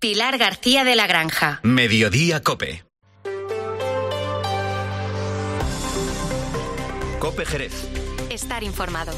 Pilar García de la Granja. Mediodía COPE. COPE Jerez. Estar informado.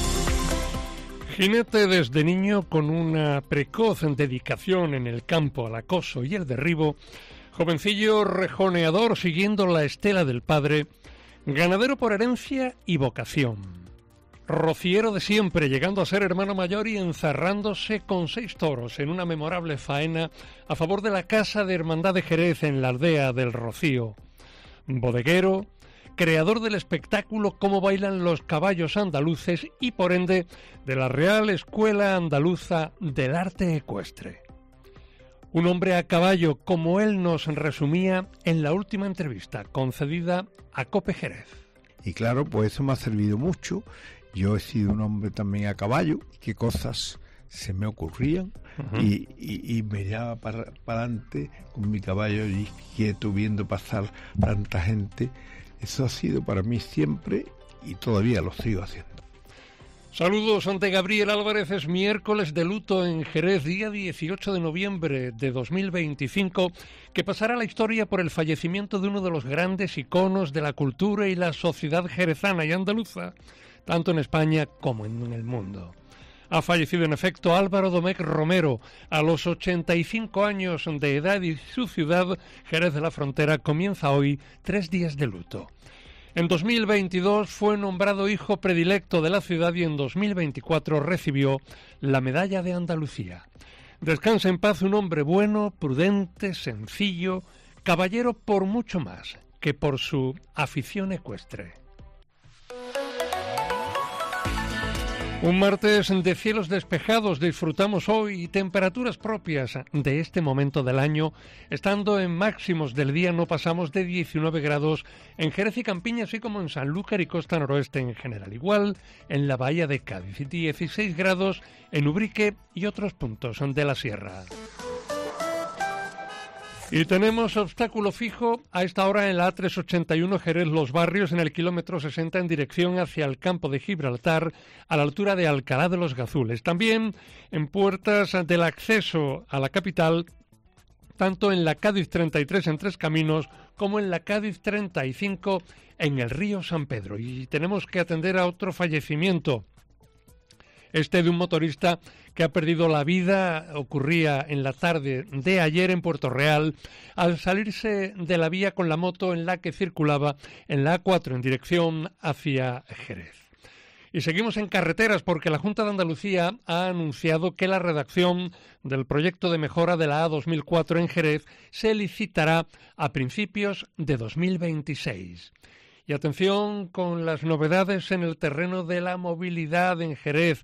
Jinete desde niño con una precoz dedicación en el campo al acoso y el derribo, jovencillo rejoneador siguiendo la estela del padre, ganadero por herencia y vocación, rociero de siempre, llegando a ser hermano mayor y encerrándose con 6 toros en una memorable faena a favor de la Casa de Hermandad de Jerez en la aldea del Rocío, bodeguero, creador del espectáculo Cómo bailan los caballos andaluces y, por ende, de la Real Escuela Andaluza del Arte Ecuestre. Un hombre a caballo, como él nos resumía en la última entrevista concedida a COPE Jerez. Y claro, pues eso me ha servido mucho. Yo he sido un hombre también a caballo, qué cosas se me ocurrían, y me llevaba para adelante con mi caballo allí quieto, viendo pasar tanta gente. Eso ha sido para mí siempre y todavía lo sigo haciendo. Saludos ante Gabriel Álvarez. Es miércoles de luto en Jerez, día 18 de noviembre de 2025, que pasará a la historia por el fallecimiento de uno de los grandes iconos de la cultura y la sociedad jerezana y andaluza, tanto en España como en el mundo. Ha fallecido en efecto Álvaro Domecq Romero a los 85 años de edad, y su ciudad, Jerez de la Frontera, comienza hoy 3 días de luto. En 2022 fue nombrado hijo predilecto de la ciudad y en 2024 recibió la Medalla de Andalucía. Descansa en paz un hombre bueno, prudente, sencillo, caballero por mucho más que por su afición ecuestre. Un martes de cielos despejados disfrutamos hoy y temperaturas propias de este momento del año, estando en máximos del día no pasamos de 19 grados en Jerez y Campiña, así como en Sanlúcar y Costa Noroeste en general. Igual en la bahía de Cádiz, 16 grados en Ubrique y otros puntos de la sierra. Y tenemos obstáculo fijo a esta hora en la A381 Jerez Los Barrios, en el kilómetro 60 en dirección hacia el campo de Gibraltar, a la altura de Alcalá de los Gazules. También en puertas del acceso a la capital, tanto en la Cádiz 33 en Tres Caminos como en la Cádiz 35 en el río San Pedro. Y tenemos que atender a otro fallecimiento. Este de un motorista que ha perdido la vida. Ocurría en la tarde de ayer en Puerto Real al salirse de la vía con la moto en la que circulaba en la A4 en dirección hacia Jerez. Y seguimos en carreteras porque la Junta de Andalucía ha anunciado que la redacción del proyecto de mejora de la A2004 en Jerez se licitará a principios de 2026. Y atención con las novedades en el terreno de la movilidad en Jerez.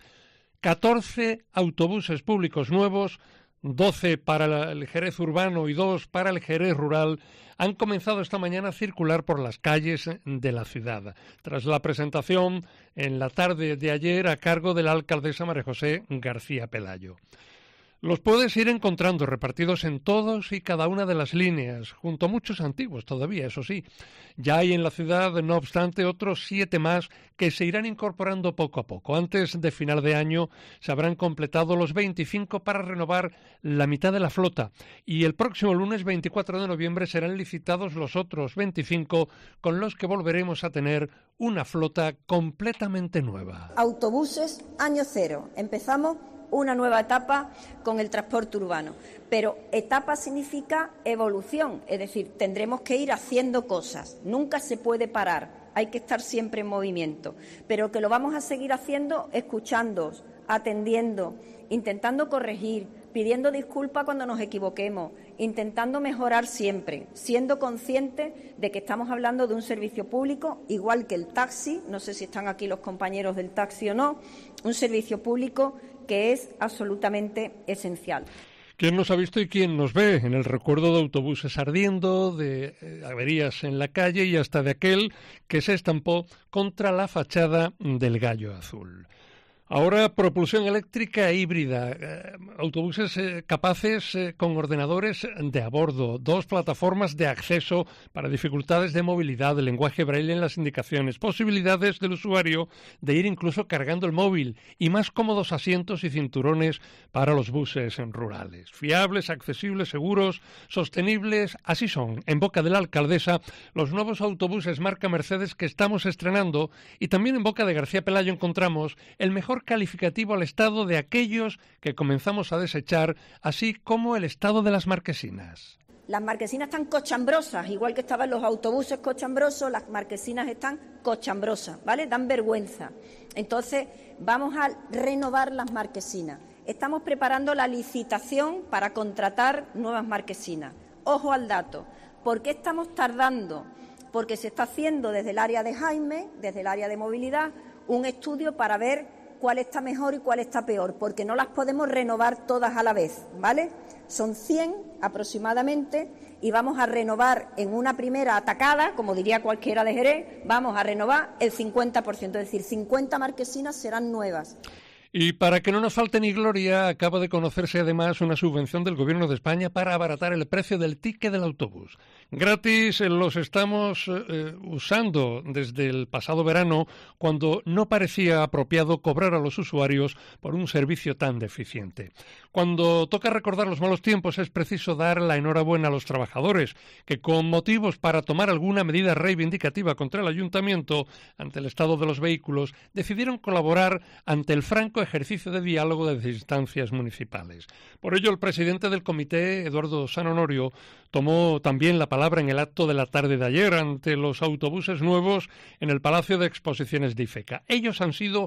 14 autobuses públicos nuevos, 12 para el Jerez urbano y 2 para el Jerez rural, han comenzado esta mañana a circular por las calles de la ciudad, tras la presentación en la tarde de ayer a cargo de la alcaldesa María José García Pelayo. Los puedes ir encontrando repartidos en todos y cada una de las líneas, junto a muchos antiguos todavía, eso sí. Ya hay en la ciudad, no obstante, otros 7 más que se irán incorporando poco a poco. Antes de final de año se habrán completado los 25 para renovar la mitad de la flota. Y el próximo lunes 24 de noviembre serán licitados los otros 25, con los que volveremos a tener una flota completamente nueva. Autobuses, año cero. Empezamos una nueva etapa con el transporte urbano, pero etapa significa evolución, es decir, tendremos que ir haciendo cosas, nunca se puede parar, hay que estar siempre en movimiento, pero que lo vamos a seguir haciendo escuchando, atendiendo, intentando corregir, pidiendo disculpas cuando nos equivoquemos, intentando mejorar siempre, siendo conscientes de que estamos hablando de un servicio público, igual que el taxi, no sé si están aquí los compañeros del taxi o no, un servicio público que es absolutamente esencial. ¿Quién nos ha visto y quién nos ve en el recuerdo de autobuses ardiendo, de averías en la calle y hasta de aquel que se estampó contra la fachada del Gallo Azul? Ahora propulsión eléctrica e híbrida, autobuses capaces con ordenadores de a bordo, 2 plataformas de acceso para dificultades de movilidad, de lenguaje braille en las indicaciones, posibilidades del usuario de ir incluso cargando el móvil y más cómodos asientos y cinturones para los buses rurales. Fiables, accesibles, seguros, sostenibles, así son, en boca de la alcaldesa, los nuevos autobuses marca Mercedes que estamos estrenando, y también en boca de García Pelayo encontramos el mejor calificativo al estado de aquellos que comenzamos a desechar, así como el estado de las marquesinas. Las marquesinas están cochambrosas, igual que estaban los autobuses cochambrosos, las marquesinas están cochambrosas, ¿vale? Dan vergüenza. Entonces, vamos a renovar las marquesinas. Estamos preparando la licitación para contratar nuevas marquesinas. Ojo al dato. ¿Por qué estamos tardando? Porque se está haciendo desde el área de Jaime, desde el área de movilidad, un estudio para ver cuál está mejor y cuál está peor, porque no las podemos renovar todas a la vez, ¿vale? Son 100 aproximadamente y vamos a renovar en una primera atacada, como diría cualquiera de Jerez, vamos a renovar el 50%, es decir, 50 marquesinas serán nuevas. Y para que no nos falte ni gloria, acaba de conocerse además una subvención del Gobierno de España para abaratar el precio del ticket del autobús. Gratis los estamos usando desde el pasado verano, cuando no parecía apropiado cobrar a los usuarios por un servicio tan deficiente. Cuando toca recordar los malos tiempos, es preciso dar la enhorabuena a los trabajadores, que con motivos para tomar alguna medida reivindicativa contra el ayuntamiento ante el estado de los vehículos, decidieron colaborar ante el franco ejercicio de diálogo de instancias municipales. Por ello, el presidente del comité, Eduardo San Honorio, tomó también la palabra en el acto de la tarde de ayer ante los autobuses nuevos en el Palacio de Exposiciones de Ifeca. Ellos han sido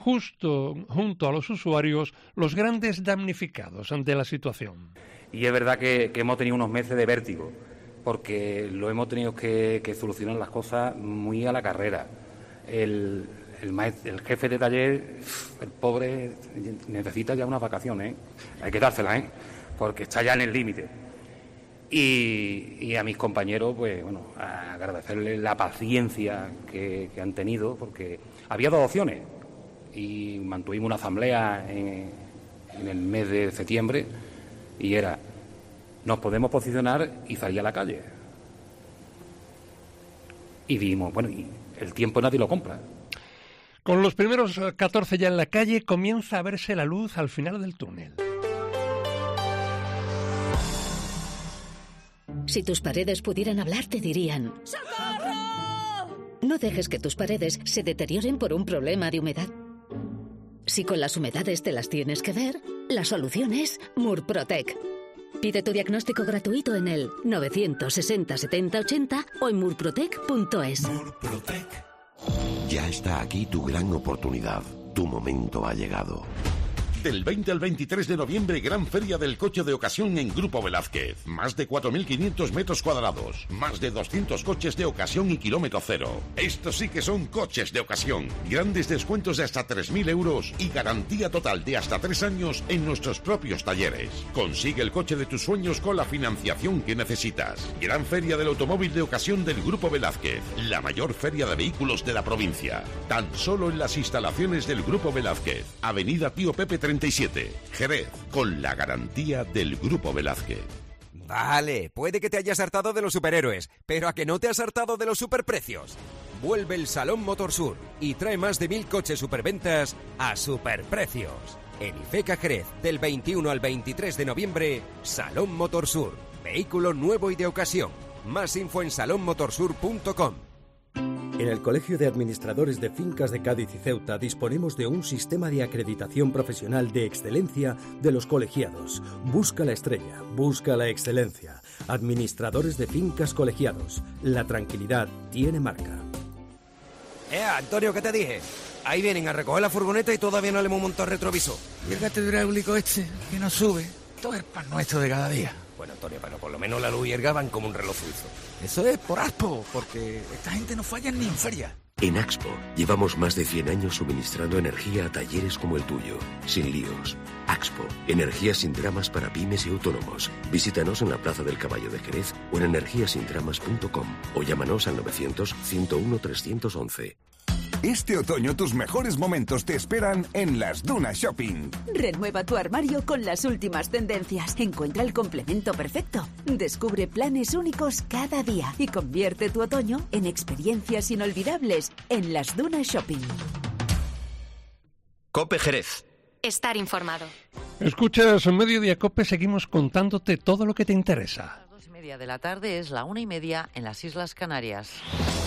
junto a los usuarios, los grandes damnificados ante la situación. Y es verdad que hemos tenido unos meses de vértigo, porque lo hemos tenido que solucionar las cosas muy a la carrera. El jefe de taller, el pobre, necesita ya unas vacaciones, hay que dárselas, porque está ya en el límite. Y a mis compañeros, pues bueno, agradecerles la paciencia que han tenido, porque había 2 opciones. Y mantuvimos una asamblea en el mes de septiembre y era: nos podemos posicionar y salir a la calle. Y dijimos, bueno, y el tiempo nadie lo compra. Con los primeros 14 ya en la calle, comienza a verse la luz al final del túnel. Si tus paredes pudieran hablar, te dirían: ¡Socorro! No dejes que tus paredes se deterioren por un problema de humedad. Si con las humedades te las tienes que ver, la solución es Murprotec. Pide tu diagnóstico gratuito en el 960 70 80 o en murprotec.es. Murprotec. Ya está aquí tu gran oportunidad. Tu momento ha llegado. Del 20 al 23 de noviembre, gran feria del coche de ocasión en Grupo Velázquez. Más de 4.500 metros cuadrados. Más de 200 coches de ocasión y kilómetro cero. Estos sí que son coches de ocasión. Grandes descuentos de hasta 3.000 euros y garantía total de hasta 3 años en nuestros propios talleres. Consigue el coche de tus sueños con la financiación que necesitas. Gran feria del automóvil de ocasión del Grupo Velázquez. La mayor feria de vehículos de la provincia. Tan solo en las instalaciones del Grupo Velázquez. Avenida Tío Pepe 37, Jerez, con la garantía del Grupo Velázquez. Vale, puede que te hayas hartado de los superhéroes, pero ¿a que no te has hartado de los superprecios? Vuelve el Salón Motorsur y trae más de 1000 coches superventas a superprecios. En Ifeca, Jerez, del 21 al 23 de noviembre, Salón Motorsur. Vehículo nuevo y de ocasión. Más info en salonmotorsur.com. En el Colegio de Administradores de Fincas de Cádiz y Ceuta disponemos de un sistema de acreditación profesional de excelencia de los colegiados. Busca la estrella, busca la excelencia. Administradores de Fincas Colegiados. La tranquilidad tiene marca. Antonio, ¿qué te dije? Ahí vienen a recoger la furgoneta y todavía no le hemos montado el retrovisor. Y el gato hidráulico este, que no sube. Todo es pan nuestro de cada día. Bueno, Antonio, pero por lo menos la luz y el gas van como un reloj suizo. Eso es por Axpo, porque esta gente no falla ni en feria. En Axpo llevamos más de 100 años suministrando energía a talleres como el tuyo, sin líos. Axpo, energía sin dramas para pymes y autónomos. Visítanos en la Plaza del Caballo de Jerez o en energiasindramas.com o llámanos al 900 101 311. Este otoño tus mejores momentos te esperan en Las Dunas Shopping. Renueva tu armario con las últimas tendencias. Encuentra el complemento perfecto. Descubre planes únicos cada día y convierte tu otoño en experiencias inolvidables en Las Dunas Shopping. Cope Jerez. Estar informado. Escuchas Mediodía Cope, seguimos contándote todo lo que te interesa. A las 2:30 de la tarde es la 1:30 en las Islas Canarias.